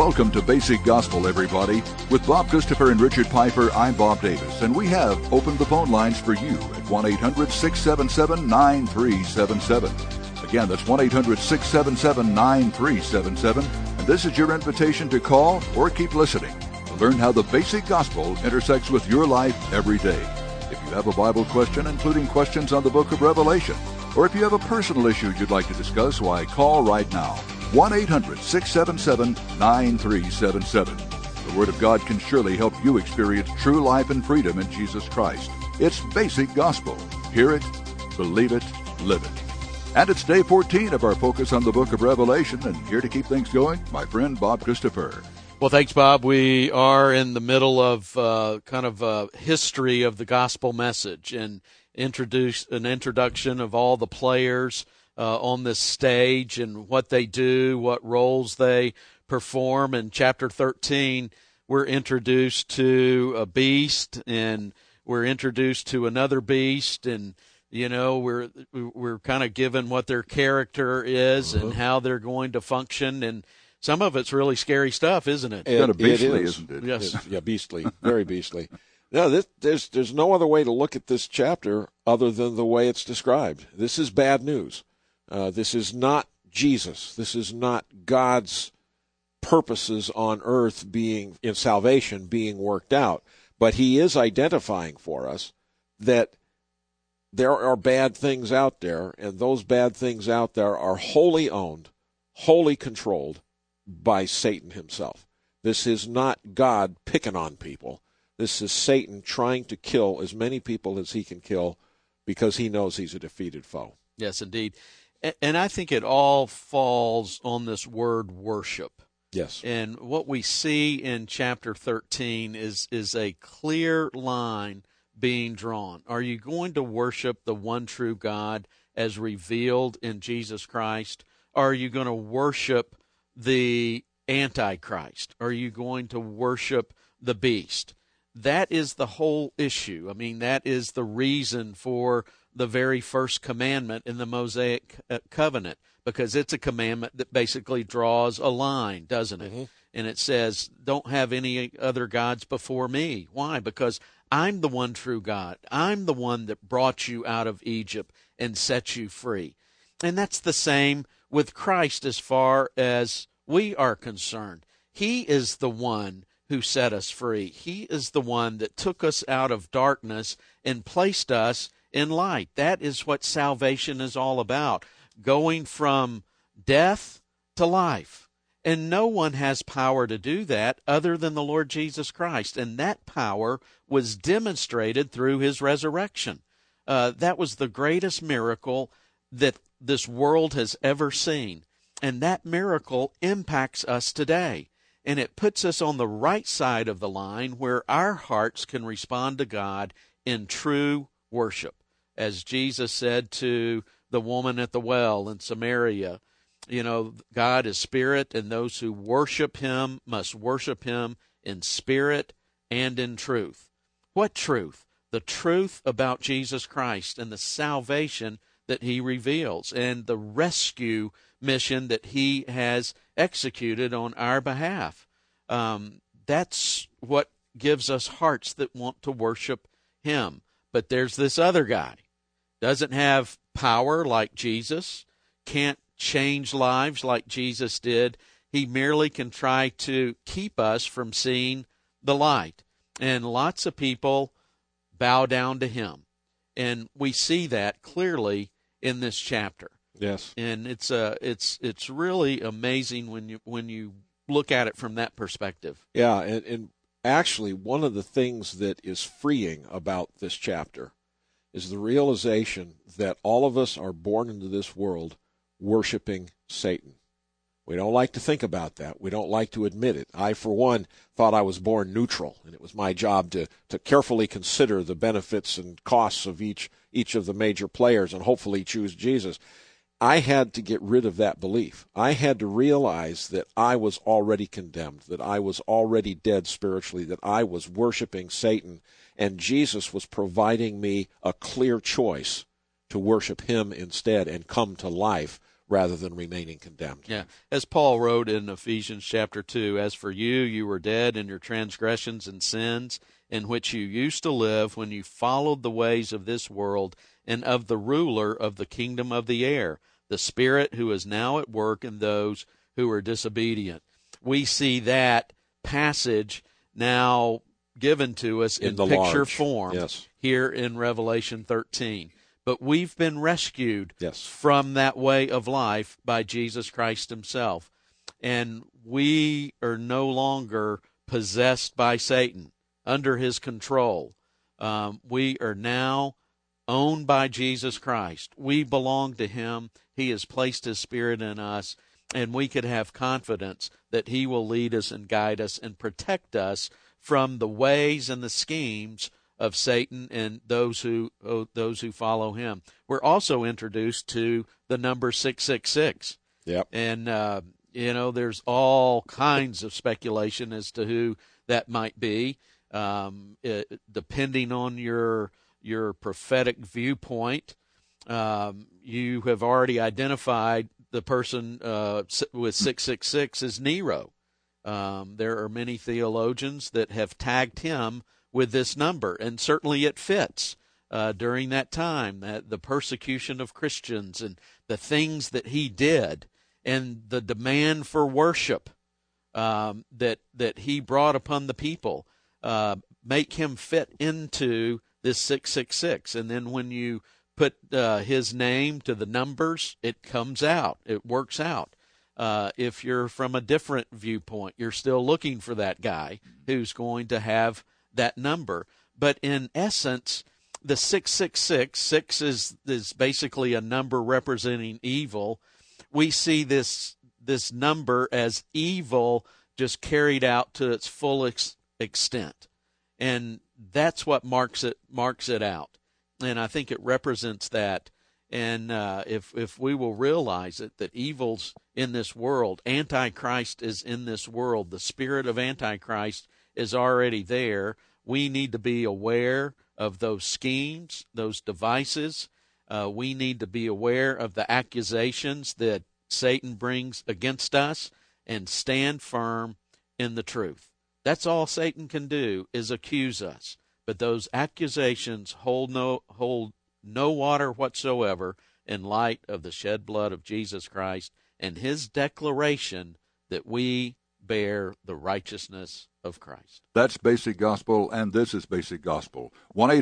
Welcome to Basic Gospel, everybody. With Bob Christopher and Richard Piper, I'm Bob Davis, and we have opened the phone lines for you at 1-800-677-9377. Again, that's 1-800-677-9377, and this is your invitation to call or keep listening to learn how the Basic Gospel intersects with your life every day. If you have a Bible question, including questions on the book of Revelation, or if you have a personal issue you'd like to discuss, why, call right now. 1-800-677-9377. The Word of God can surely help you experience true life and freedom in Jesus Christ. It's Basic Gospel. Hear it, believe it, live it. And it's day 14 of our focus on the book of Revelation, and here to keep things going, my friend Bob Christopher. Well, thanks, Bob. We are in the middle of kind of a history of the gospel message and introduce an introduction of all the players on this stage and what they do, what roles they perform. In chapter 13, we're introduced to a beast, and we're introduced to another beast, and you know we're kind of given what their character is and how they're going to function, and some of it's really scary stuff, isn't it? It's kind of beastly, it is. Isn't it? Yes. Yeah, beastly, very beastly. No, there's no other way to look at this chapter other than the way it's described. This is bad news. This is not Jesus. This is not God's purposes on earth being in salvation being worked out. But he is identifying for us that there are bad things out there, and those bad things out there are wholly owned, wholly controlled by Satan himself. This is not God picking on people. This is Satan trying to kill as many people as he can kill because he knows he's a defeated foe. Yes, indeed. And I think it all falls on this word worship. Yes. And what we see in chapter 13 is a clear line being drawn. Are you going to worship the one true God as revealed in Jesus Christ? Or are you going to worship the Antichrist? Are you going to worship the beast? That is the whole issue. I mean, that is the reason for the very first commandment in the Mosaic covenant, because it's a commandment that basically draws a line, doesn't it? Mm-hmm. And it says, don't have any other gods before me. Why? Because I'm the one true God. I'm the one that brought you out of Egypt and set you free. And that's the same with Christ as far as we are concerned. He is the one who set us free. He is the one that took us out of darkness and placed us in light. That is what salvation is all about, going from death to life. And no one has power to do that other than the Lord Jesus Christ. And that power was demonstrated through his resurrection. That was the greatest miracle that this world has ever seen. And that miracle impacts us today. And it puts us on the right side of the line where our hearts can respond to God in true worship. As Jesus said to the woman at the well in Samaria, you know, God is spirit, and those who worship him must worship him in spirit and in truth. What truth? The truth about Jesus Christ and the salvation that he reveals and the rescue mission that he has executed on our behalf. That's what gives us hearts that want to worship him. But there's this other guy, doesn't have power like Jesus, can't change lives like Jesus did. He merely can try to keep us from seeing the light. And lots of people bow down to him. And we see that clearly in this chapter. Yes. And it's really amazing when you look at it from that perspective. Yeah, and actually one of the things that is freeing about this chapter is the realization that all of us are born into this world worshiping Satan. We don't like to think about that. We don't like to admit it. I, for one, thought I was born neutral, and it was my job to carefully consider the benefits and costs of each of the major players and hopefully choose Jesus. I had to get rid of that belief. I had to realize that I was already condemned, that I was already dead spiritually, that I was worshiping Satan, and Jesus was providing me a clear choice to worship him instead and come to life rather than remaining condemned. Yeah. As Paul wrote in Ephesians chapter 2, as for you, you were dead in your transgressions and sins, in which you used to live when you followed the ways of this world and of the ruler of the kingdom of the air, the Spirit who is now at work in those who are disobedient. We see that passage now given to us in picture form here in Revelation 13. But we've been rescued from that way of life by Jesus Christ himself. And we are no longer possessed by Satan, under his control. We are now owned by Jesus Christ. We belong to him. He has placed his Spirit in us, and we can have confidence that he will lead us and guide us and protect us from the ways and the schemes of Satan and those who follow him. We're also introduced to the number 666. Yep. And there's all kinds of speculation as to who that might be, depending on your prophetic viewpoint. You have already identified the person with 666 as Nero. There are many theologians that have tagged him with this number, and certainly it fits during that time, the persecution of Christians and the things that he did and the demand for worship that he brought upon the people make him fit into this 666. And then when you put his name to the numbers, it comes out. It works out. If you're from a different viewpoint, you're still looking for that guy who's going to have that number. But in essence, the 666, 6 is basically a number representing evil. We see this number as evil just carried out to its full extent. And that's what marks it out. And I think it represents that. And if we will realize it, that evil's in this world, Antichrist is in this world, the spirit of Antichrist is already there. We need to be aware of those schemes, those devices. We need to be aware of the accusations that Satan brings against us and stand firm in the truth. That's all Satan can do, is accuse us. But those accusations hold no water whatsoever in light of the shed blood of Jesus Christ and his declaration that we bear the righteousness of Christ. That's Basic Gospel, and this is Basic Gospel.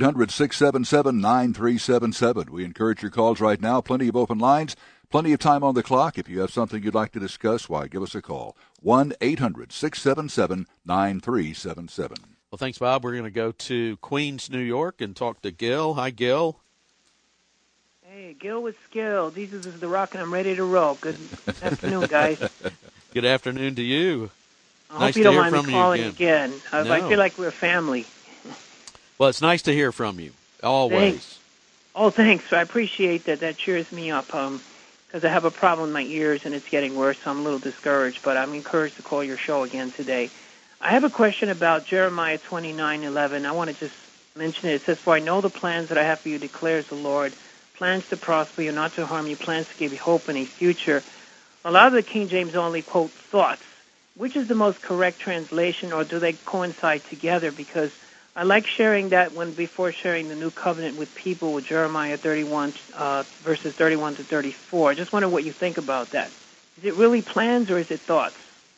1-800-677-9377. We encourage your calls right now. Plenty of open lines, plenty of time on the clock. If you have something you'd like to discuss, why, give us a call. 1-800-677-9377. Well, thanks, Bob. We're going to go to Queens, New York, and talk to Gil. Hi, Gil. Hey, Gil with Skill. This is The Rock, and I'm ready to roll. Good afternoon, guys. Good afternoon to you. I hope you don't mind me calling again. No. I feel like we're family. Well, it's nice to hear from you, always. Thanks. Oh, thanks. I appreciate that. That cheers me up because I have a problem with my ears, and it's getting worse, so I'm a little discouraged. But I'm encouraged to call your show again today. I have a question about Jeremiah 29:11. I want to just mention it. It says, "For I know the plans that I have for you, declares the Lord, plans to prosper you, not to harm you, plans to give you hope in a future." A lot of the King James only quote thoughts. Which is the most correct translation, or do they coincide together? Because I like sharing that before sharing the New Covenant with people with Jeremiah 31, verses 31 to 34. I just wonder what you think about that. Is it really plans or is it thoughts?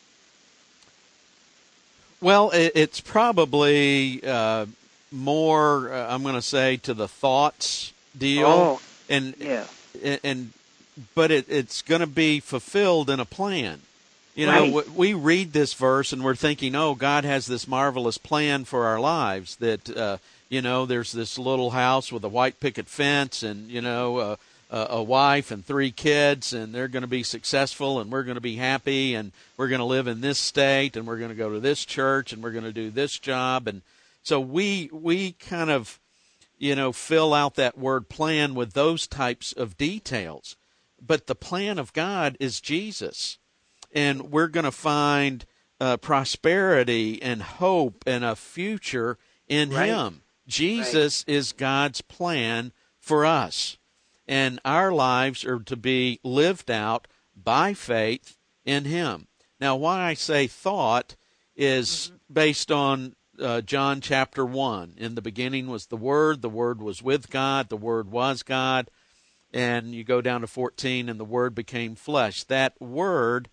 Well, it's probably more, I'm going to say, to the thoughts deal. Oh, yeah. But it's going to be fulfilled in a plan. You know, right. We read this verse and we're thinking, oh, God has this marvelous plan for our lives that, there's this little house with a white picket fence and, a wife and 3 kids, and they're going to be successful and we're going to be happy and we're going to live in this state and we're going to go to this church and we're going to do this job. And so we kind of, fill out that word plan with those types of details. But the plan of God is Jesus. And we're going to find prosperity and hope and a future in Him. Jesus is God's plan for us. and our lives are to be lived out by faith in him. Now, why I say thought is based on John chapter 1. In the beginning was the Word was with God, the Word was God. And you go down to 14, and the Word became flesh. That Word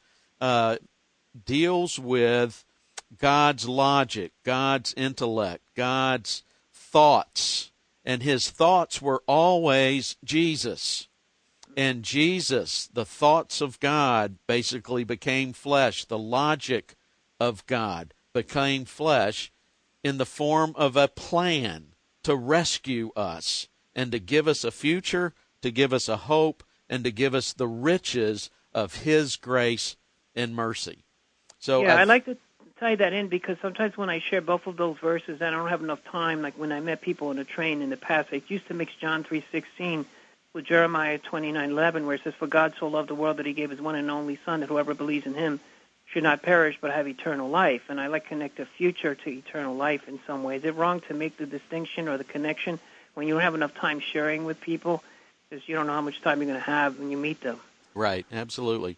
deals with God's logic, God's intellect, God's thoughts. And his thoughts were always Jesus. And Jesus, the thoughts of God, basically became flesh. The logic of God became flesh in the form of a plan to rescue us and to give us a future, to give us a hope, and to give us the riches of his grace and mercy. So yeah, I'd like to tie that in because sometimes when I share both of those verses, I don't have enough time. Like when I met people on a train in the past, I used to mix John 3:16 with Jeremiah 29:11, where it says, "For God so loved the world that he gave his one and only Son, that whoever believes in him should not perish but have eternal life." And I like to connect the future to eternal life in some way. Is it wrong to make the distinction or the connection when you don't have enough time sharing with people because you don't know how much time you're going to have when you meet them? Right, absolutely.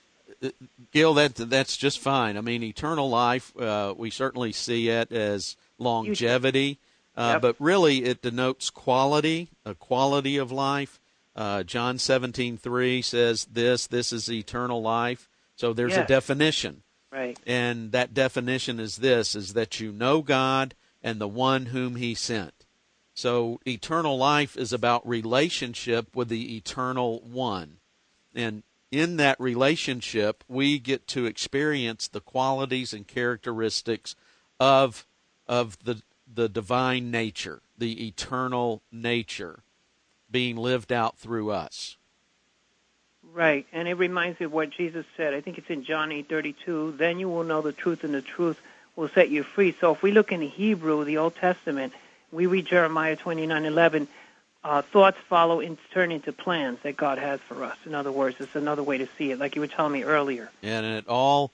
Gil, that's just fine. I mean, eternal life, we certainly see it as longevity, but really it denotes quality, a quality of life. John 17:3 says this is eternal life. So there's a definition. Right. And that definition is this, is that you know God and the one whom he sent. So eternal life is about relationship with the eternal one. And in that relationship, we get to experience the qualities and characteristics of the divine nature, the eternal nature being lived out through us. Right, and it reminds me of what Jesus said. I think it's in John 8:32. Then you will know the truth, and the truth will set you free. So if we look in the Hebrew, the Old Testament, we read Jeremiah 29:11. Thoughts follow and turn into plans that God has for us. In other words, it's another way to see it, like you were telling me earlier. And it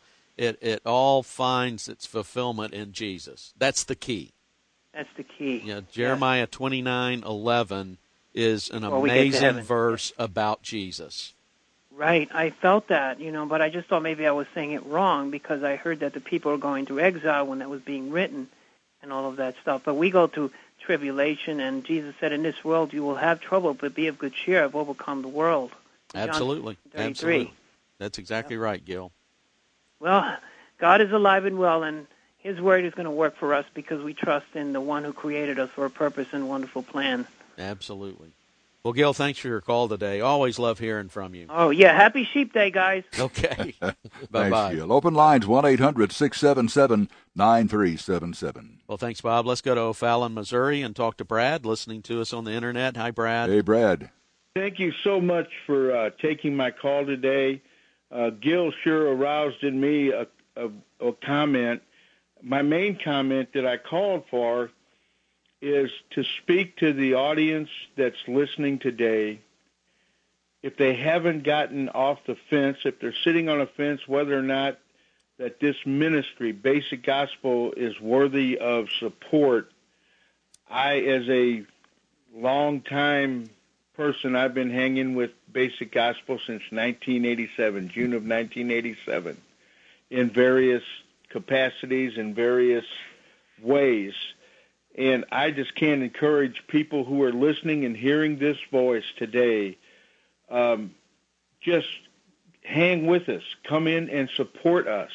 all finds its fulfillment in Jesus. That's the key. That's the key. Yeah, Jeremiah 29:11 is an amazing verse about Jesus. Right, I felt that, but I just thought maybe I was saying it wrong because I heard that the people were going through exile when that was being written and all of that stuff. But we go through tribulation, and Jesus said, in this world you will have trouble, but be of good cheer. I've overcome the world. Absolutely. Absolutely. That's exactly right, Gil. Well, God is alive and well, and his word is going to work for us because we trust in the one who created us for a purpose and wonderful plan. Absolutely. Well, Gil, thanks for your call today. Always love hearing from you. Oh, yeah. Happy Sheep Day, guys. Okay. Bye-bye. Thanks, Gil. Open lines, 1-800-677-9377. Well, thanks, Bob. Let's go to O'Fallon, Missouri, and talk to Brad, listening to us on the Internet. Hi, Brad. Hey, Brad. Thank you so much for taking my call today. Gil sure aroused in me a comment. My main comment that I called for is to speak to the audience that's listening today. If they haven't gotten off the fence, if they're sitting on a fence, whether or not that this ministry, Basic Gospel, is worthy of support, I, as a long-time person, I've been hanging with Basic Gospel since 1987, June of 1987, in various capacities, in various ways. And I just can't encourage people who are listening and hearing this voice today, just hang with us. Come in and support us.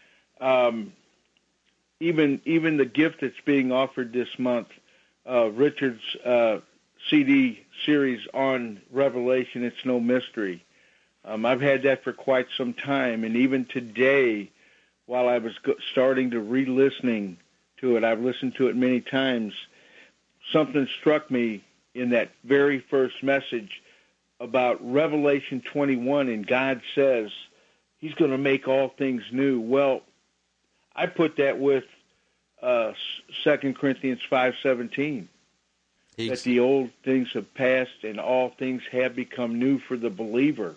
Even the gift that's being offered this month, Richard's CD series on Revelation, It's No Mystery. I've had that for quite some time, and even today, while I was starting to re-listening to it, I've listened to it many times, something struck me in that very first message about Revelation 21, and God says he's going to make all things new. Well, I put that with 2 Corinthians 5:17, that the old things have passed and all things have become new for the believer.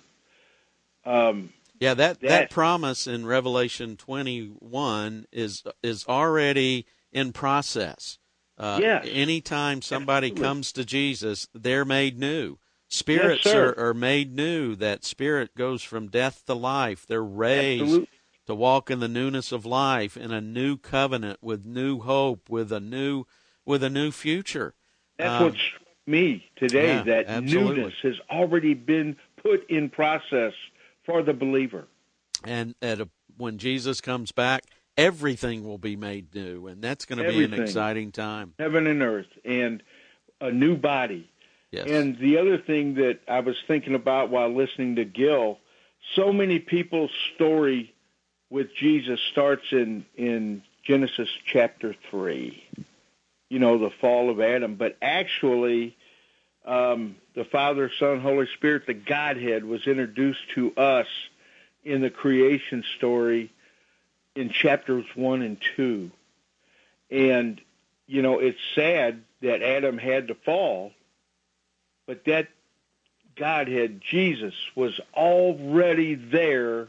That promise in Revelation 21 is already in process. Yes. Anytime somebody comes to Jesus, they're made new. Spirits Yes, sir. are made new. That spirit goes from death to life. They're raised Absolutely. to walk in the newness of life, in a new covenant, with new hope, with a new future. That's what struck me today, Yeah, that absolutely. newness has already been put in process for the believer. And when Jesus comes back, everything will be made new, and that's going to be an Everything. exciting time. Heaven and earth, and a new body. Yes. And the other thing that I was thinking about while listening to Gil, so many people's story with Jesus starts in Genesis chapter 3. You know, the fall of Adam. But actually, the Father, Son, Holy Spirit, the Godhead, was introduced to us in the creation story in chapters 1 and 2. And, you know, it's sad that Adam had to fall, but that Godhead, Jesus, was already there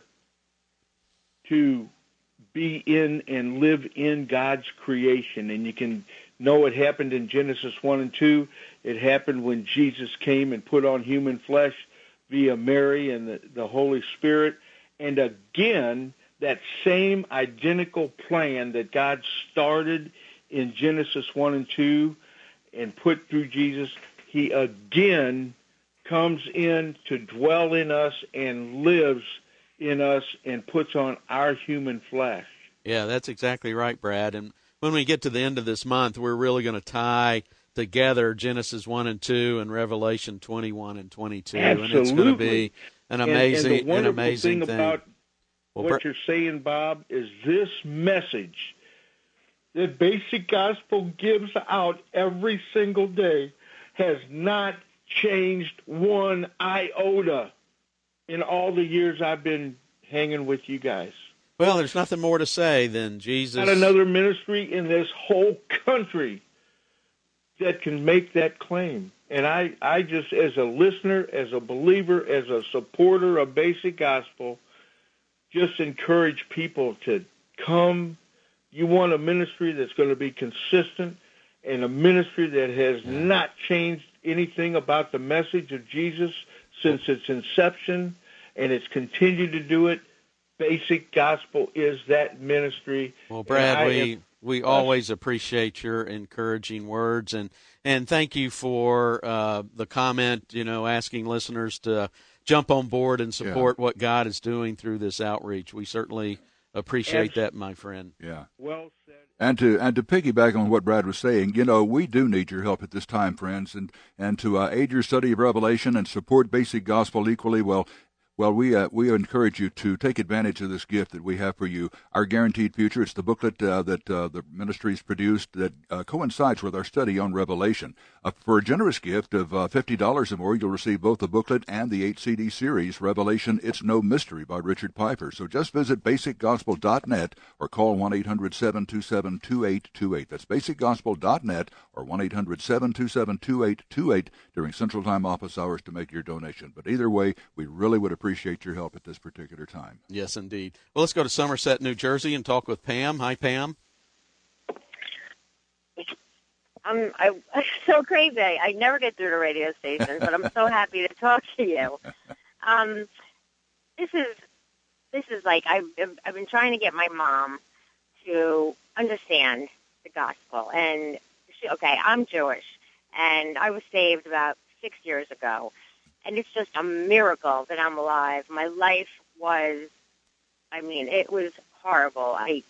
to be in and live in God's creation. And you can know it happened in Genesis 1 and 2. It happened when Jesus came and put on human flesh via Mary and the Holy Spirit. And again, that same identical plan that God started in Genesis 1 and 2 and put through Jesus, he again comes in to dwell in us and lives in us and puts on our human flesh. Yeah, that's exactly right, Brad. And when we get to the end of this month, we're really going to tie together Genesis 1 and 2 and Revelation 21 and 22. Absolutely. And it's going to be an amazing, and the wonderful thing thing. about what you're saying, Bob, is this message that Basic Gospel gives out every single day has not changed one iota in all the years I've been hanging with you guys. Well, there's nothing more to say than Jesus. Not another ministry in this whole country that can make that claim. And I just, as a listener, as a believer, as a supporter of Basic Gospel, just encourage people to come. You want a ministry that's going to be consistent and a ministry that has not changed anything about the message of Jesus since its inception, and it's continued to do it. Basic Gospel is that ministry. Well, Brad, we always appreciate your encouraging words, and thank you for the comment, asking listeners to jump on board and support what God is doing through this outreach. We certainly appreciate that, my friend. Yeah. Well said. And to piggyback on what Brad was saying, we do need your help at this time, friends, and to aid your study of Revelation and support Basic Gospel equally. Well, we encourage you to take advantage of this gift that we have for you, Our Guaranteed Future. It's the booklet that the ministry's produced that coincides with our study on Revelation. For a generous gift of $50 or more, you'll receive both the booklet and the 8-CD series, Revelation, It's No Mystery by Richard Piper. So just visit basicgospel.net or call 1-800-727-2828. That's basicgospel.net or 1-800-727-2828 during Central Time office hours to make your donation. But either way, we really would appreciate your help at this particular time. Yes, indeed. Well, let's go to Somerset, New Jersey, and talk with Pam. Hi, Pam. I'm so crazy. I never get through the radio station, but I'm so happy to talk to you. This is like I've been trying to get my mom to understand the gospel. And I'm Jewish, and I was saved about 6 years ago. And it's just a miracle that I'm alive. My life was, it was horrible. It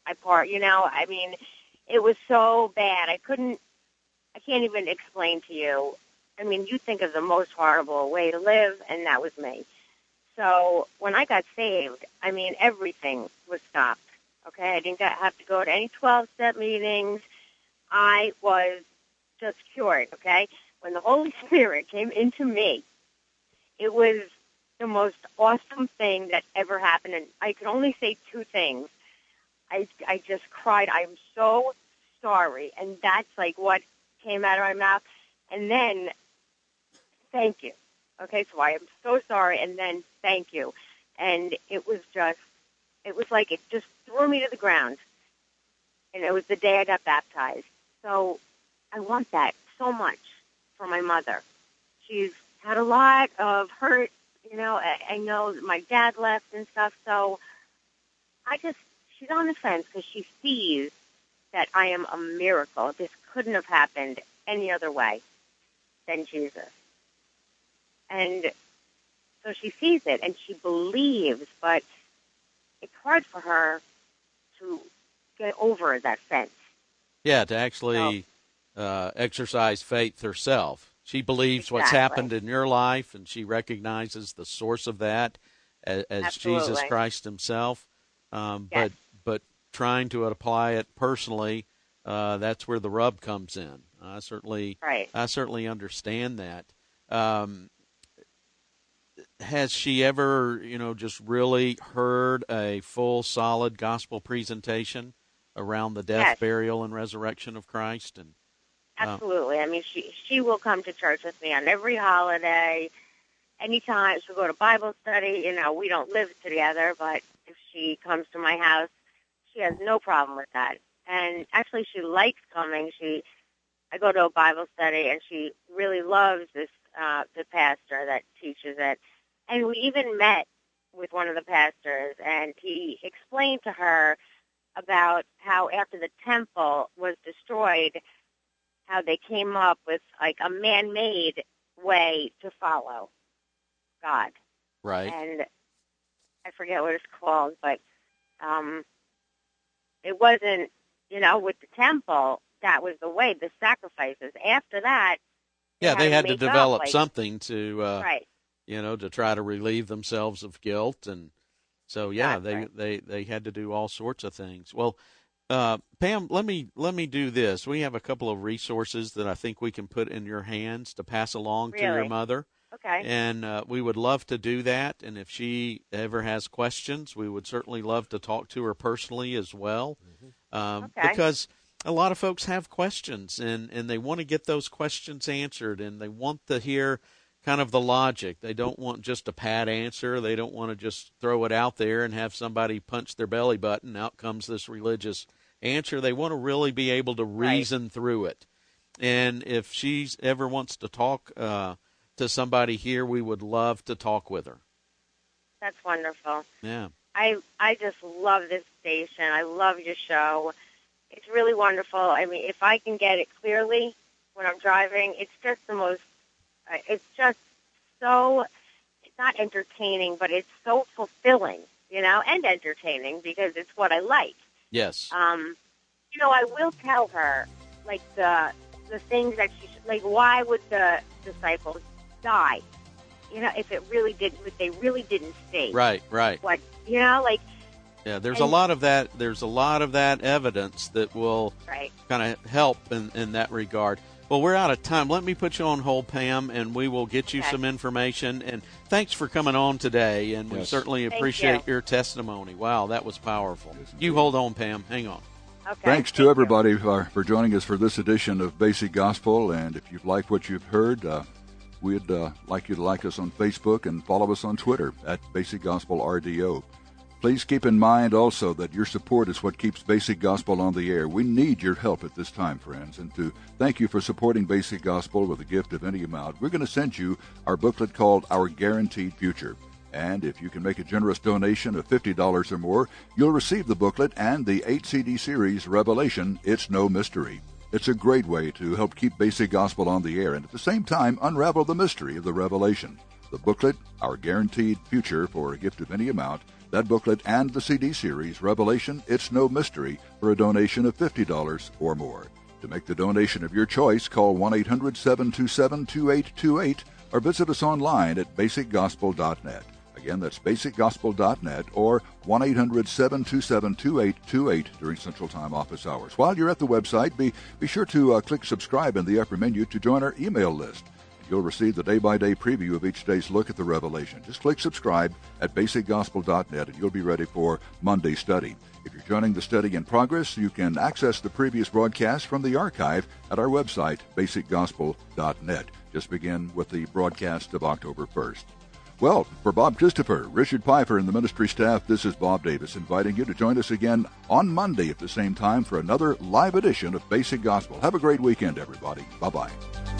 was so bad. I can't even explain to you. You think of the most horrible way to live, and that was me. So when I got saved, everything was stopped. Okay, I didn't have to go to any 12-step meetings. I was just cured, okay? When the Holy Spirit came into me, it was the most awesome thing that ever happened, and I could only say two things. I just cried. I'm so sorry, and that's like what came out of my mouth. And then, thank you. Okay, so I am so sorry, and then thank you. And it was like it just threw me to the ground. And it was the day I got baptized. So I want that so much for my mother. She's had a lot of hurt. You know, I know that my dad left and stuff, so she's on the fence because she sees that I am a miracle. This couldn't have happened any other way than Jesus. And so she sees it and she believes, but it's hard for her to get over that fence. Yeah, to actually exercise faith herself. She believes what's happened in your life, and she recognizes the source of that as Jesus Christ himself. Yes. But trying to apply it personally, that's where the rub comes in. I certainly understand that. Has she ever, just really heard a full, solid gospel presentation around the death, burial, and resurrection of Christ? And absolutely. I mean, she will come to church with me on every holiday. Anytime she'll go to Bible study. We don't live together, but if she comes to my house, she has no problem with that. And actually, she likes coming. I go to a Bible study, and she really loves the pastor that teaches it. And we even met with one of the pastors, and he explained to her about how after the temple was destroyed, how they came up with like a man-made way to follow God. Right. And I forget what it's called, but it wasn't, with the temple, that was the way, the sacrifices. After that, they had to develop something to, right. To try to relieve themselves of guilt. And so, they had to do all sorts of things. Well, Pam, let me do this. We have a couple of resources that I think we can put in your hands to pass along to your mother. Okay. And we would love to do that. And if she ever has questions, we would certainly love to talk to her personally as well. Because a lot of folks have questions, and they want to get those questions answered, and they want to hear kind of the logic. They don't want just a pat answer. They don't want to just throw it out there and have somebody punch their belly button. Out comes this religious answer. They want to really be able to reason through it. And if she ever wants to talk to somebody here, we would love to talk with her. That's wonderful. Yeah. I just love this station. I love your show. It's really wonderful. I mean, if I can get it clearly when I'm driving, it's just the most, it's just so, it's not entertaining, but it's so fulfilling, and entertaining because it's what I like. Yes. I will tell her, like, the things that she should, like, why would the disciples die? If they really didn't see. Right. What, Yeah, there's a lot of that. There's a lot of that evidence that will kind of help in that regard. Well, we're out of time. Let me put you on hold, Pam, and we will get you some information. And thanks for coming on today, and we certainly appreciate your testimony. Wow, that was powerful. You hold on, Pam. Hang on. Okay. Thanks to everybody for joining us for this edition of Basic Gospel. And if you've liked what you've heard, we'd like you to like us on Facebook and follow us on Twitter at Basic Gospel RDO. Please keep in mind also that your support is what keeps Basic Gospel on the air. We need your help at this time, friends. And to thank you for supporting Basic Gospel with a gift of any amount, we're going to send you our booklet called Our Guaranteed Future. And if you can make a generous donation of $50 or more, you'll receive the booklet and the 8-CD series, Revelation, It's No Mystery. It's a great way to help keep Basic Gospel on the air and at the same time unravel the mystery of the Revelation. The booklet, Our Guaranteed Future, for a gift of any amount, that booklet and the CD series, Revelation, It's No Mystery, for a donation of $50 or more. To make the donation of your choice, call 1-800-727-2828 or visit us online at basicgospel.net. Again, that's basicgospel.net or 1-800-727-2828 during Central Time office hours. While you're at the website, be sure to click subscribe in the upper menu to join our email list. You'll receive the day-by-day preview of each day's look at the Revelation. Just click subscribe at basicgospel.net and you'll be ready for Monday study. If you're joining the study in progress, you can access the previous broadcast from the archive at our website, basicgospel.net. Just begin with the broadcast of October 1st. Well, for Bob Christopher, Richard Pfeiffer, and the ministry staff, this is Bob Davis inviting you to join us again on Monday at the same time for another live edition of Basic Gospel. Have a great weekend, everybody. Bye-bye.